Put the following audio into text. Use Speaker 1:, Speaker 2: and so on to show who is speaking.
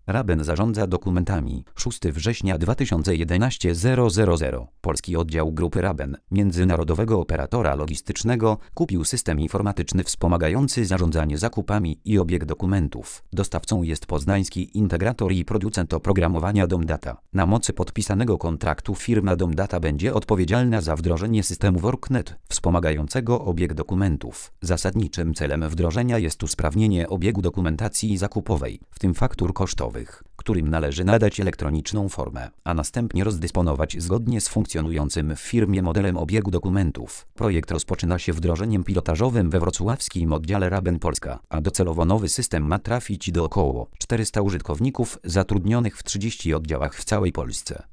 Speaker 1: Raben zarządza dokumentami. 6 września 2011 000. Polski oddział Grupy Raben, międzynarodowego operatora logistycznego, kupił system informatyczny wspomagający zarządzanie zakupami i obieg dokumentów. Dostawcą jest poznański integrator i producent oprogramowania Domdata. Na mocy podpisanego kontraktu firma Domdata będzie odpowiedzialna za wdrożenie systemu WorkNet, wspomagającego obieg dokumentów. Zasadniczym celem wdrożenia jest usprawnienie obiegu dokumentacji zakupowej, w tym faktur kosztowych, którym należy nadać elektroniczną formę, a następnie rozdysponować zgodnie z funkcjonującym w firmie modelem obiegu dokumentów. Projekt rozpoczyna się wdrożeniem pilotażowym we wrocławskim oddziale Raben Polska, a docelowo nowy system ma trafić do około 400 użytkowników zatrudnionych w 30 oddziałach w całej Polsce.